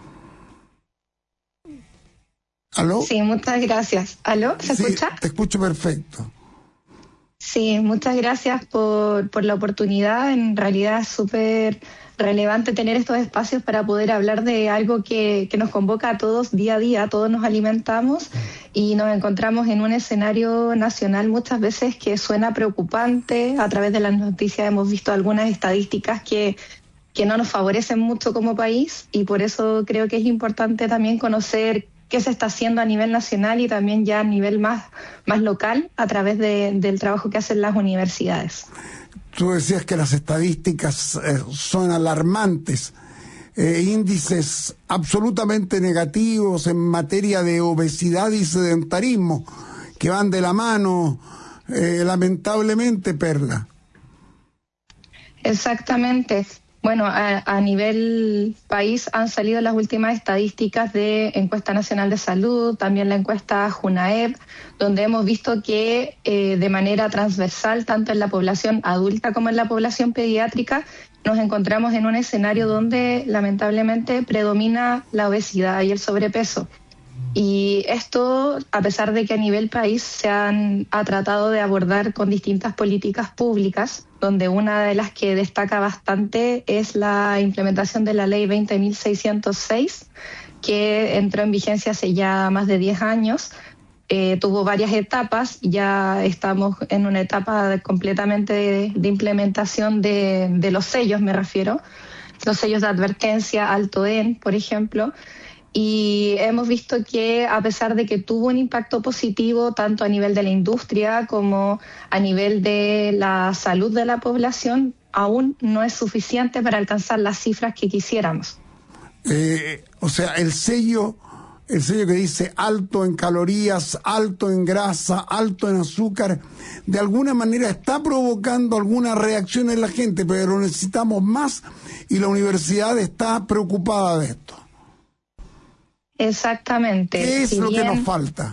¿Aló? Sí, muchas gracias. ¿Aló? ¿Se sí, escucha? Te escucho perfecto. Sí, muchas gracias por, por la oportunidad. En realidad es súper relevante tener estos espacios para poder hablar de algo que, que nos convoca a todos día a día. Todos nos alimentamos y nos encontramos en un escenario nacional muchas veces que suena preocupante. A través de las noticias hemos visto algunas estadísticas que que no nos favorecen mucho como país, y por eso creo que es importante también conocer qué se está haciendo a nivel nacional y también ya a nivel más, más local a través de, del trabajo que hacen las universidades. Tú decías que las estadísticas eh, son alarmantes, eh, índices absolutamente negativos en materia de obesidad y sedentarismo, que van de la mano, eh, lamentablemente, Perla. Exactamente. Bueno, a, a nivel país han salido las últimas estadísticas de Encuesta Nacional de Salud, también la encuesta Junaep, donde hemos visto que eh, de manera transversal, tanto en la población adulta como en la población pediátrica, nos encontramos en un escenario donde lamentablemente predomina la obesidad y el sobrepeso. Y esto, a pesar de que a nivel país se han ha tratado de abordar con distintas políticas públicas, donde una de las que destaca bastante es la implementación de la ley veinte mil seiscientos seis, que entró en vigencia hace ya más de diez años. Eh, tuvo varias etapas, ya estamos en una etapa de, completamente de, de implementación de, de los sellos, me refiero, los sellos de advertencia, alto en, por ejemplo. Y hemos visto que a pesar de que tuvo un impacto positivo tanto a nivel de la industria como a nivel de la salud de la población, aún no es suficiente para alcanzar las cifras que quisiéramos. Eh, o sea, el sello, el sello que dice alto en calorías, alto en grasa, alto en azúcar, de alguna manera está provocando alguna reacción en la gente, pero necesitamos más y la universidad está preocupada de esto. Exactamente. ¿Qué es si lo bien, que nos falta?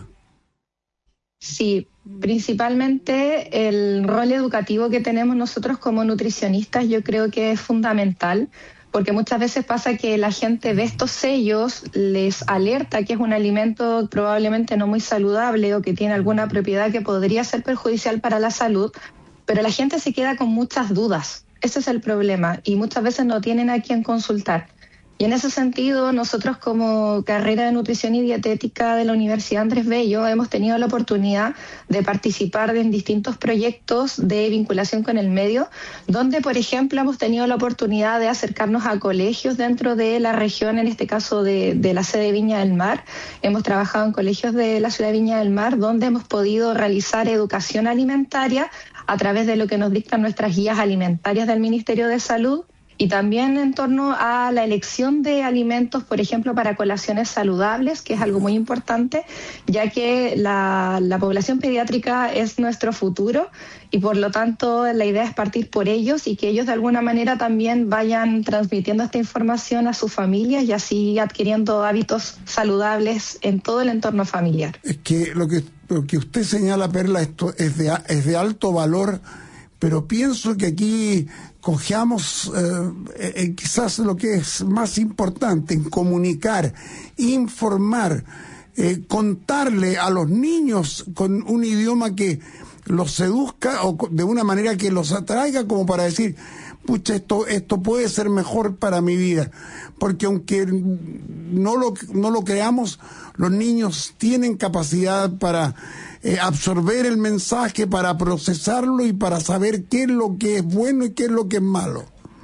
Sí, principalmente el rol educativo que tenemos nosotros como nutricionistas, yo creo que es fundamental, porque muchas veces pasa que la gente ve estos sellos, les alerta que es un alimento probablemente no muy saludable o que tiene alguna propiedad que podría ser perjudicial para la salud, pero la gente se queda con muchas dudas. Ese es el problema, y muchas veces no tienen a quién consultar. Y en ese sentido, nosotros como carrera de nutrición y dietética de la Universidad Andrés Bello hemos tenido la oportunidad de participar en distintos proyectos de vinculación con el medio, donde, por ejemplo, hemos tenido la oportunidad de acercarnos a colegios dentro de la región, en este caso de, de la sede de Viña del Mar. Hemos trabajado en colegios de la ciudad de Viña del Mar, donde hemos podido realizar educación alimentaria a través de lo que nos dictan nuestras guías alimentarias del Ministerio de Salud, y también en torno a la elección de alimentos, por ejemplo, para colaciones saludables, que es algo muy importante, ya que la, la población pediátrica es nuestro futuro y por lo tanto la idea es partir por ellos y que ellos de alguna manera también vayan transmitiendo esta información a sus familias y así adquiriendo hábitos saludables en todo el entorno familiar. Es que lo que, lo que usted señala, Perla, esto es de, es de alto valor, pero pienso que aquí cojeamos eh, eh, quizás lo que es más importante, en comunicar, informar, eh, contarle a los niños con un idioma que los seduzca o de una manera que los atraiga, como para decir, pucha, esto, esto puede ser mejor para mi vida. Porque aunque no lo, no lo creamos, los niños tienen capacidad para eh, absorber el mensaje, para procesarlo y para saber qué es lo que es bueno y qué es lo que es malo.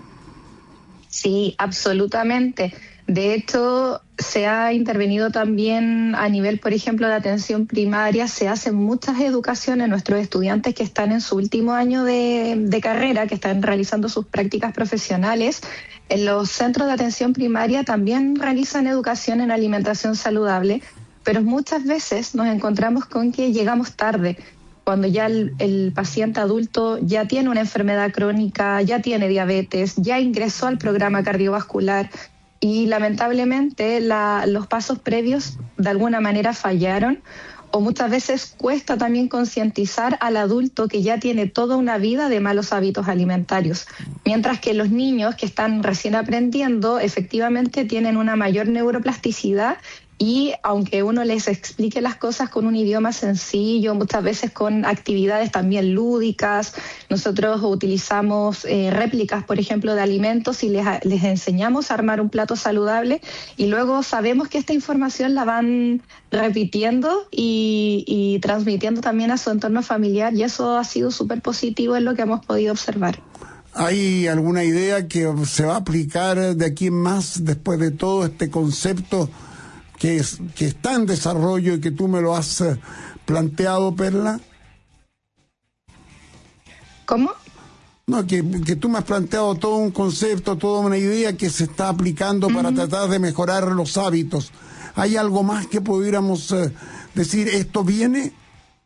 Sí, absolutamente. De hecho, se ha intervenido también a nivel, por ejemplo, de atención primaria. Se hacen muchas educaciones. Nuestros estudiantes que están en su último año de, de carrera, que están realizando sus prácticas profesionales, en los centros de atención primaria también realizan educación en alimentación saludable, pero muchas veces nos encontramos con que llegamos tarde, cuando ya el, el paciente adulto ya tiene una enfermedad crónica, ya tiene diabetes, ya ingresó al programa cardiovascular, y lamentablemente la, los pasos previos de alguna manera fallaron, o muchas veces cuesta también concientizar al adulto que ya tiene toda una vida de malos hábitos alimentarios, mientras que los niños que están recién aprendiendo efectivamente tienen una mayor neuroplasticidad. Y aunque uno les explique las cosas con un idioma sencillo, muchas veces con actividades también lúdicas, nosotros utilizamos eh, réplicas, por ejemplo, de alimentos y les, les enseñamos a armar un plato saludable y luego sabemos que esta información la van repitiendo y, y transmitiendo también a su entorno familiar, y eso ha sido súper positivo en lo que hemos podido observar. ¿Hay alguna idea que se va a aplicar de aquí en más después de todo este concepto que, es, que está en desarrollo y que tú me lo has eh, planteado, Perla? ¿Cómo? No, que, que tú me has planteado todo un concepto, toda una idea que se está aplicando para uh-huh. tratar de mejorar los hábitos. ¿Hay algo más que pudiéramos eh, decir, esto viene?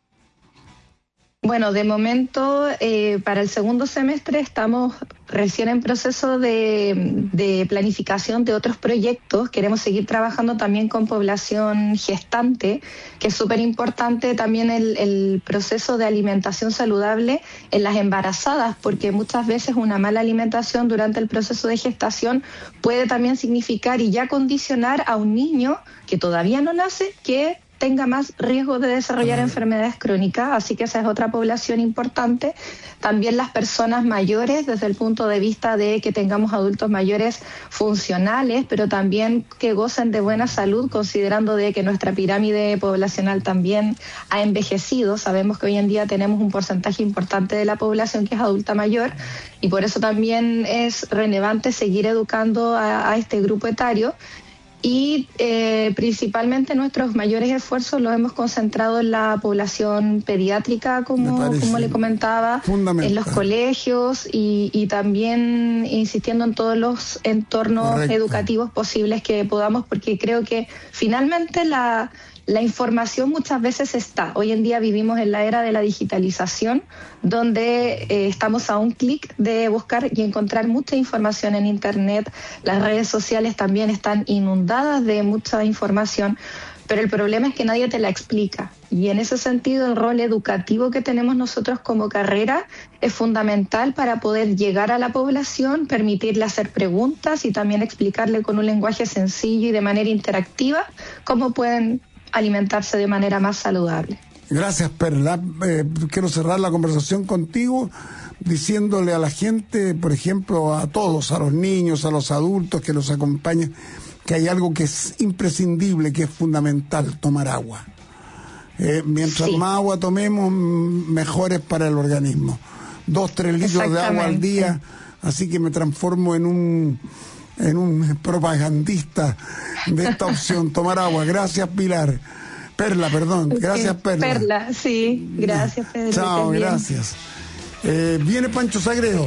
Bueno, de momento, eh, para el segundo semestre estamos recién en proceso de, de planificación de otros proyectos. Queremos seguir trabajando también con población gestante, que es súper importante también el, el proceso de alimentación saludable en las embarazadas, porque muchas veces una mala alimentación durante el proceso de gestación puede también significar y ya condicionar a un niño que todavía no nace, que tenga más riesgo de desarrollar enfermedades crónicas, así que esa es otra población importante. También las personas mayores, desde el punto de vista de que tengamos adultos mayores funcionales, pero también que gocen de buena salud, considerando de que nuestra pirámide poblacional también ha envejecido. Sabemos que hoy en día tenemos un porcentaje importante de la población que es adulta mayor, y por eso también es relevante seguir educando a, a este grupo etario. Y eh, principalmente nuestros mayores esfuerzos los hemos concentrado en la población pediátrica, como, como le comentaba, en los colegios y, y también insistiendo en todos los entornos Correcto. educativos posibles que podamos, porque creo que finalmente la... La información muchas veces está. Hoy en día vivimos en la era de la digitalización, donde eh, estamos a un clic de buscar y encontrar mucha información en Internet. Las redes sociales también están inundadas de mucha información, pero el problema es que nadie te la explica. Y en ese sentido, el rol educativo que tenemos nosotros como carrera es fundamental para poder llegar a la población, permitirle hacer preguntas y también explicarle con un lenguaje sencillo y de manera interactiva cómo pueden alimentarse de manera más saludable. Gracias, Perla. Eh, quiero cerrar la conversación contigo diciéndole a la gente, por ejemplo, a todos, a los niños, a los adultos que los acompañan, que hay algo que es imprescindible, que es fundamental: tomar agua. Eh, mientras sí. más agua tomemos, mejor es para el organismo. Dos, tres litros de agua al día, así que me transformo en un en un propagandista de esta opción, tomar agua. Gracias, Pilar. Perla, perdón. Gracias, Perla. Perla, sí. Gracias, Pedro. Chao, gracias. Eh, viene Pancho Sagredo.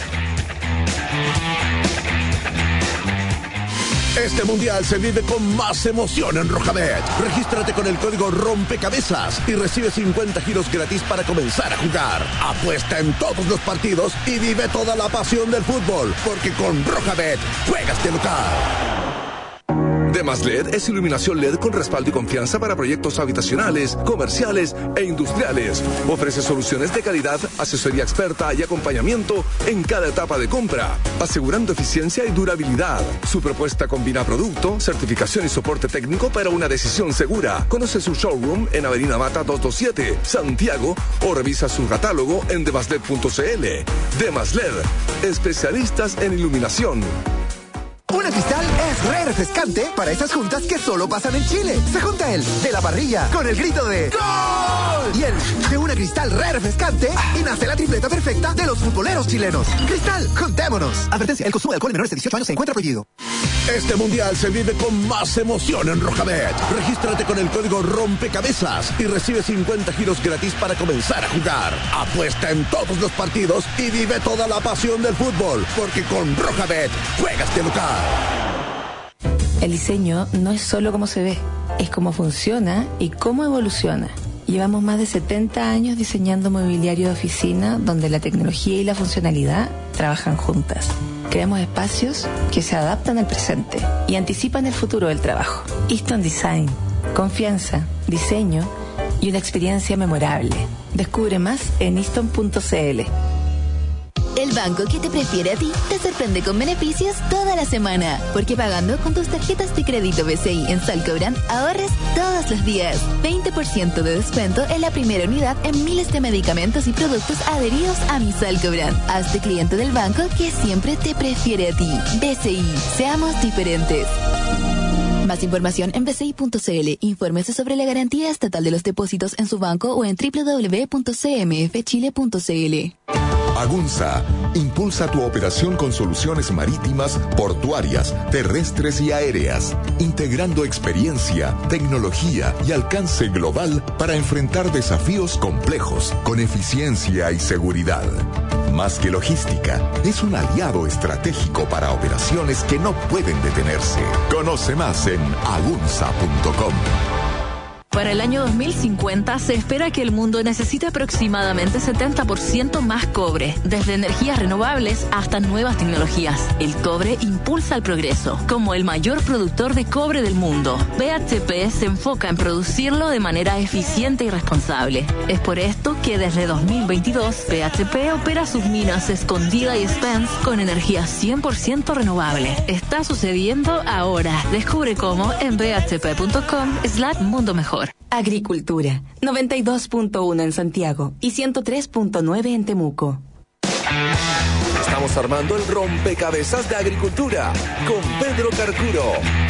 Este mundial se vive con más emoción en Rojabet. Regístrate con el código Rompecabezas y recibe cincuenta giros gratis para comenzar a jugar. Apuesta en todos los partidos y vive toda la pasión del fútbol, porque con Rojabet juegas de local. Demas L E D es iluminación L E D con respaldo y confianza para proyectos habitacionales, comerciales e industriales. Ofrece soluciones de calidad, asesoría experta y acompañamiento en cada etapa de compra, asegurando eficiencia y durabilidad. Su propuesta combina producto, certificación y soporte técnico para una decisión segura. Conoce su showroom en Avenida Mata doscientos veintisiete, Santiago, o revisa su catálogo en demasled punto cl. Demas L E D, especialistas en iluminación. Una Cristal es re refrescante para esas juntas que solo pasan en Chile. Se junta el de la parrilla con el grito de ¡Gol! Y el de una Cristal re refrescante y nace la tripleta perfecta de los futboleros chilenos. Cristal, juntémonos. Advertencia, el consumo de alcohol en menores de dieciocho años se encuentra prohibido. Este mundial se vive con más emoción en Rojabet. Regístrate con el código Rompecabezas y recibe cincuenta giros gratis para comenzar a jugar. Apuesta en todos los partidos y vive toda la pasión del fútbol, porque con Rojabet juegas de local. El diseño no es solo cómo se ve, es cómo funciona y cómo evoluciona. Llevamos más de setenta años diseñando mobiliario de oficina donde la tecnología y la funcionalidad trabajan juntas. Creamos espacios que se adaptan al presente y anticipan el futuro del trabajo. Easton Design, confianza, diseño y una experiencia memorable. Descubre más en easton punto cl. El banco que te prefiere a ti te sorprende con beneficios toda la semana, porque pagando con tus tarjetas de crédito B C I en Salcobrand ahorres todos los días. veinte por ciento de descuento en la primera unidad en miles de medicamentos y productos adheridos a mi Salcobrand. Hazte cliente del banco que siempre te prefiere a ti. B C I, seamos diferentes. Más información en b c i punto cl. Infórmese sobre la garantía estatal de los depósitos en su banco o en w w w punto c m f chile punto c l. Agunza impulsa tu operación con soluciones marítimas, portuarias, terrestres y aéreas, integrando experiencia, tecnología y alcance global para enfrentar desafíos complejos con eficiencia y seguridad. Más que logística, es un aliado estratégico para operaciones que no pueden detenerse. Conoce más en agunza punto com. Para el año dos mil cincuenta se espera que el mundo necesite aproximadamente setenta por ciento más cobre, desde energías renovables hasta nuevas tecnologías. El cobre impulsa el progreso. Como el mayor productor de cobre del mundo, B H P se enfoca en producirlo de manera eficiente y responsable. Es por esto que desde dos mil veintidós, B H P opera sus minas Escondida y Spence con energía cien por ciento renovable. Está sucediendo ahora. Descubre cómo en b h p punto com slash mundo mejor. Agricultura, noventa y dos punto uno en Santiago y ciento tres punto nueve en Temuco. Estamos armando el rompecabezas de agricultura con Pedro Carcuro.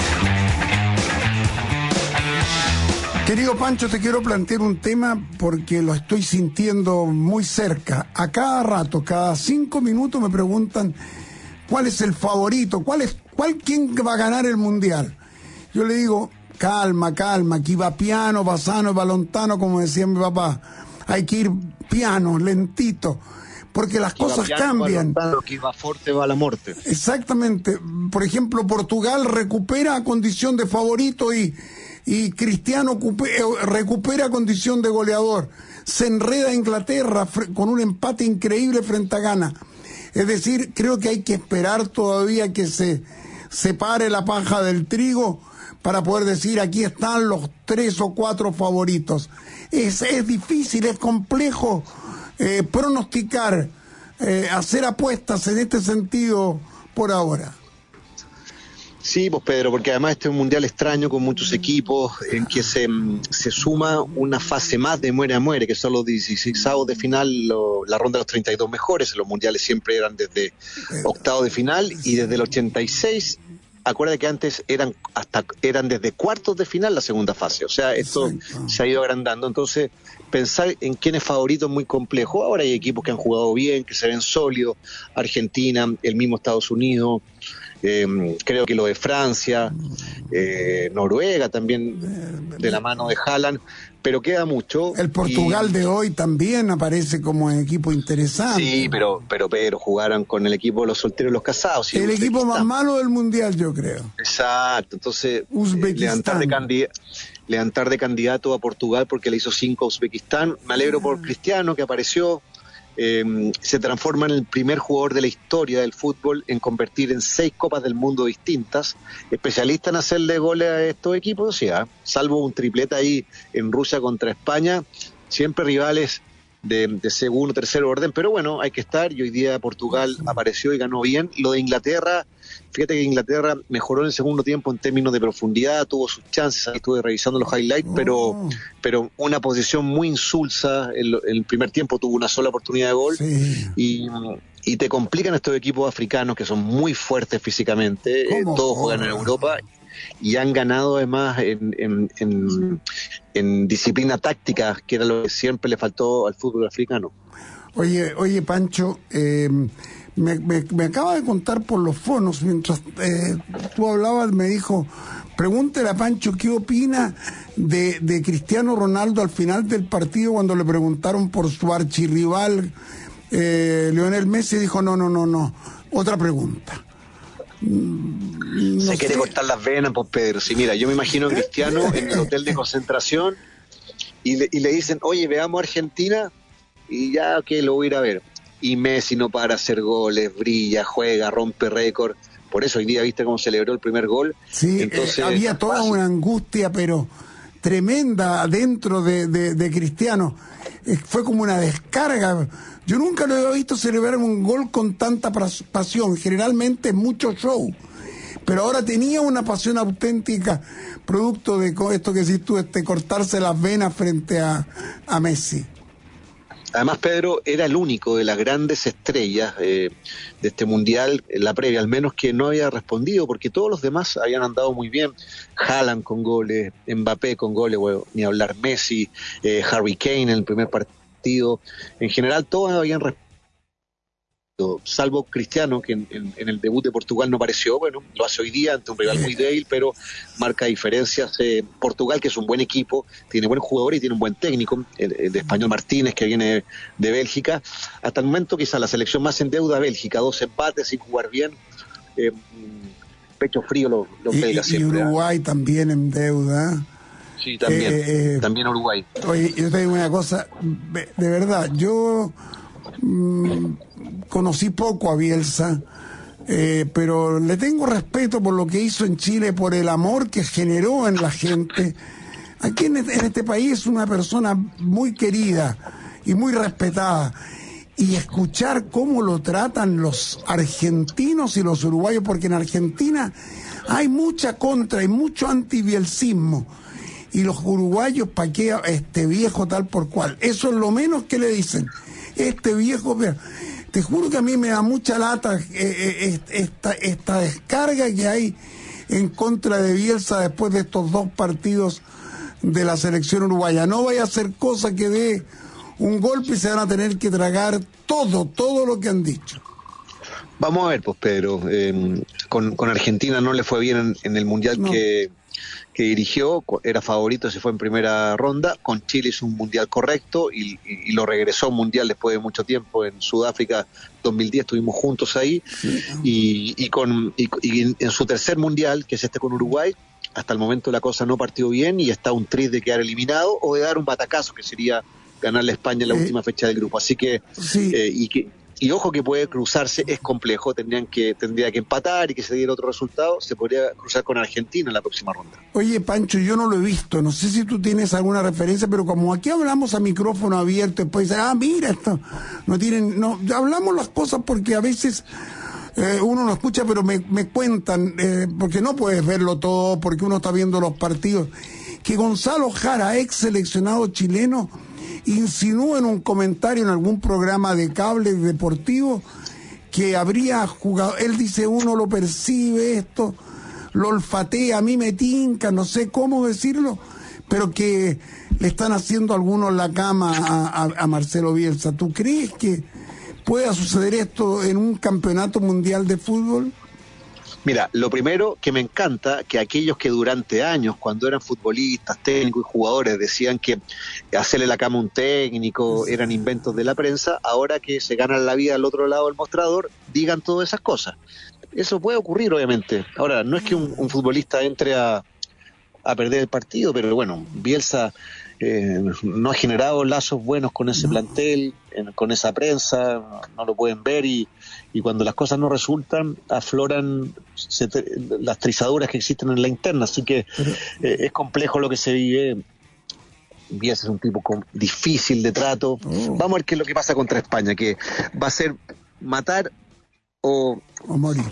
Querido Pancho, te quiero plantear un tema porque lo estoy sintiendo muy cerca. A cada rato, cada cinco minutos me preguntan cuál es el favorito, cuál es, cuál, quién va a ganar el mundial. Yo le digo, calma, calma, aquí va piano, va sano, va lontano, como decía mi papá. Hay que ir piano, lentito, porque las aquí cosas piano, cambian. Va lontano, aquí va fuerte, va la muerte. Exactamente. Por ejemplo, Portugal recupera condición de favorito y, y Cristiano recupera condición de goleador. Se enreda Inglaterra con un empate increíble frente a Ghana. Es decir, creo que hay que esperar todavía que se separe la paja del trigo para poder decir aquí están los tres o cuatro favoritos. Es, es difícil, es complejo eh, pronosticar, eh, hacer apuestas en este sentido por ahora. Sí, pues Pedro, porque además este es un mundial extraño con muchos equipos en que se, se suma una fase más de muere a muere, que son los dieciseisavos de final, lo, la ronda de los treinta y dos mejores. Los mundiales siempre eran desde octavo de final y desde el ochenta y seis. Acuérdate que antes eran hasta eran desde cuartos de final la segunda fase, o sea, esto Exacto. se ha ido agrandando, entonces pensar en quién es favorito es muy complejo. Ahora hay equipos que han jugado bien, que se ven sólidos, Argentina, el mismo Estados Unidos, eh, creo que lo de Francia, eh, Noruega también, de la mano de Haaland, pero queda mucho. El Portugal y... de hoy también aparece como un equipo interesante. Sí, pero pero pero jugaron con el equipo de los solteros y los casados. El equipo más malo del mundial, yo creo. Exacto, entonces eh, levantar de candidato levantar de candidato a Portugal porque le hizo cinco a Uzbekistán. Me alegro por Cristiano, que apareció. Eh, se transforma en el primer jugador de la historia del fútbol en convertir en seis copas del mundo distintas, especialista en hacerle goles a estos equipos, o sea, salvo un triplete ahí en Rusia contra España, siempre rivales de, de segundo, tercer orden, pero bueno, hay que estar, y hoy día Portugal apareció y ganó bien. Lo de Inglaterra, fíjate que Inglaterra mejoró en el segundo tiempo en términos de profundidad, tuvo sus chances, ahí estuve revisando los highlights, oh. pero pero una posición muy insulsa. En el primer tiempo tuvo una sola oportunidad de gol, sí. y, y te complican estos equipos africanos que son muy fuertes físicamente, eh, todos juegan en Europa y han ganado además en, en, en, en disciplina táctica, que era lo que siempre le faltó al fútbol africano. Oye, oye Pancho, eh, me, me, me acaba de contar por los fonos, mientras eh, tú hablabas, me dijo, pregúntale a Pancho qué opina de, de Cristiano Ronaldo al final del partido, cuando le preguntaron por su archirrival eh, Lionel Messi, dijo no, no, no, no, otra pregunta. No se sé. quiere cortar las venas, pues Pedro. Sí, mira, yo me imagino a Cristiano en el hotel de concentración y le, y le dicen, oye, veamos Argentina, y ya que lo voy a ir a ver. Y Messi no para hacer goles, brilla, juega, rompe récord. Por eso hoy día viste cómo celebró el primer gol. Sí, Entonces, eh, había toda fácil. una angustia, pero tremenda dentro de, de, de Cristiano. Eh, fue como una descarga. Yo nunca lo había visto celebrar un gol con tanta pasión. Generalmente es mucho show. Pero ahora tenía una pasión auténtica, producto de esto que decís tú, este, cortarse las venas frente a, a Messi. Además, Pedro era el único de las grandes estrellas eh, de este mundial, en la previa al menos, que no había respondido, porque todos los demás habían andado muy bien. Haaland con goles, Mbappé con goles, bueno, ni hablar, Messi, eh, Harry Kane en el primer partido. En general, todos habían respondido. perfecto, salvo Cristiano, que en, en, en el debut de Portugal no apareció. Bueno, lo hace hoy día ante un rival muy débil, pero marca diferencias. Eh, Portugal, que es un buen equipo, tiene buen jugador y tiene un buen técnico, el, el Español Martínez, que viene de Bélgica. Hasta el momento quizá la selección más en deuda, Bélgica, dos empates sin jugar bien. Eh, pecho frío los, los belgas siempre. Y Uruguay ¿eh? También en deuda. Sí, también, eh, eh, también Uruguay. Oye, yo te digo una cosa, de verdad, yo mmm, conocí poco a Bielsa, eh, pero le tengo respeto por lo que hizo en Chile, por el amor que generó en la gente. Aquí en este, en este país es una persona muy querida y muy respetada. Y escuchar cómo lo tratan los argentinos y los uruguayos, porque en Argentina hay mucha contra y mucho antibielsismo. Y los uruguayos, ¿para qué este viejo tal por cual? Eso es lo menos que le dicen. Este viejo, te juro que a mí me da mucha lata eh, esta, esta descarga que hay en contra de Bielsa después de estos dos partidos de la selección uruguaya. No vaya a hacer cosa que dé un golpe y se van a tener que tragar todo, todo lo que han dicho. Vamos a ver, pues Pedro, eh, con, con Argentina no le fue bien en, en el Mundial no. que... que dirigió, era favorito, se fue en primera ronda. Con Chile hizo un mundial correcto y, y, y lo regresó a un mundial después de mucho tiempo en Sudáfrica dos mil diez, estuvimos juntos ahí. Sí. y, y, con, y, y en su tercer mundial, que es este con Uruguay, hasta el momento la cosa no partió bien y está un tris de quedar eliminado o de dar un batacazo, que sería ganarle a España en la eh, última fecha del grupo. Así que, sí. eh, y que Y ojo que puede cruzarse, es complejo, tendrían que, tendría que empatar y que se diera otro resultado, se podría cruzar con Argentina en la próxima ronda. Oye, Pancho, yo no lo he visto, no sé si tú tienes alguna referencia, pero como aquí hablamos a micrófono abierto, después dicen, ah, mira esto, no tienen, no, hablamos las cosas porque a veces eh, uno no escucha, pero me, me cuentan, eh, porque no puedes verlo todo, porque uno está viendo los partidos, que Gonzalo Jara, ex seleccionado chileno, insinúa en un comentario en algún programa de cable deportivo que habría jugado, él dice, uno lo percibe esto, lo olfatea, a mí me tinca, no sé cómo decirlo, pero que le están haciendo algunos la cama a, a, a Marcelo Bielsa. ¿Tú crees que pueda suceder esto en un campeonato mundial de fútbol? Mira, lo primero que me encanta, que aquellos que durante años, cuando eran futbolistas, técnicos y jugadores, decían que hacerle la cama a un técnico eran inventos de la prensa, ahora que se ganan la vida al otro lado del mostrador, digan todas esas cosas. Eso puede ocurrir, obviamente. Ahora, no es que un, un futbolista entre a, a perder el partido, pero bueno, Bielsa eh, no ha generado lazos buenos con ese plantel, en, con esa prensa, no, no lo pueden ver y... y cuando las cosas no resultan, afloran se te, las trizaduras que existen en la interna, así que eh, es complejo lo que se vive. Bielsa es un tipo con, difícil de trato. Oh. Vamos a ver qué es lo que pasa contra España, que va a ser matar o, o morir.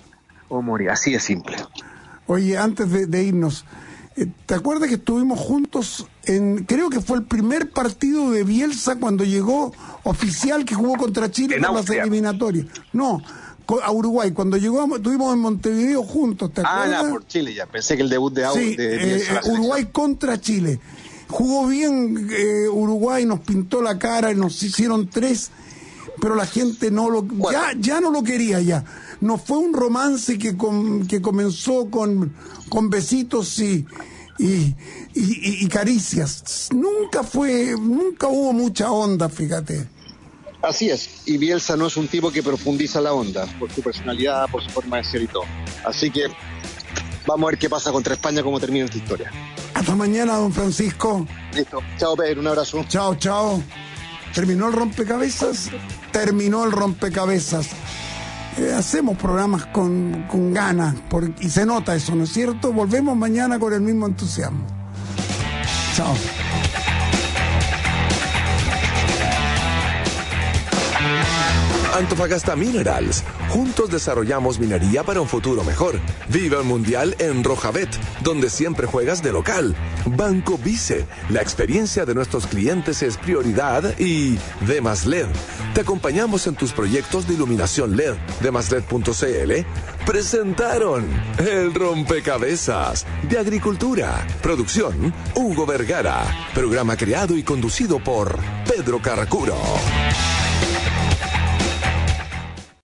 O morir, así de simple. Oye, antes de, de irnos, ¿te acuerdas que estuvimos juntos en, creo que fue el primer partido de Bielsa cuando llegó oficial, que jugó contra Chile en las eliminatorias? No, a Uruguay, cuando llegó, estuvimos en Montevideo juntos, ¿te acuerdas? Ah, ya, por Chile ya, pensé que el debut de, sí, de Bielsa. Eh, Uruguay contra Chile. Jugó bien eh, Uruguay, nos pintó la cara y nos hicieron tres, pero la gente no lo, ya, ya no lo quería ya. No fue un romance que, com, que comenzó con, con besitos y, y, y, y caricias. Nunca fue, nunca hubo mucha onda, fíjate. Así es, y Bielsa no es un tipo que profundiza la onda, por su personalidad, por su forma de ser y todo. Así que vamos a ver qué pasa contra España, cómo termina esta historia. Hasta mañana, don Francisco. Listo, chao Pedro, un abrazo. Chao, chao. ¿Terminó el rompecabezas? Terminó el rompecabezas. Eh, hacemos programas con, con ganas por, y se nota eso, ¿no es cierto? Volvemos mañana con el mismo entusiasmo. Chao. Antofagasta Minerals. Juntos desarrollamos minería para un futuro mejor. Viva el Mundial en Rojabet, donde siempre juegas de local. Banco Vice. La experiencia de nuestros clientes es prioridad. Y Demas L E D. Te acompañamos en tus proyectos de iluminación L E D. Demas L E D punto c l presentaron El Rompecabezas de Agricultura. Producción Hugo Vergara. Programa creado y conducido por Pedro Carracuro.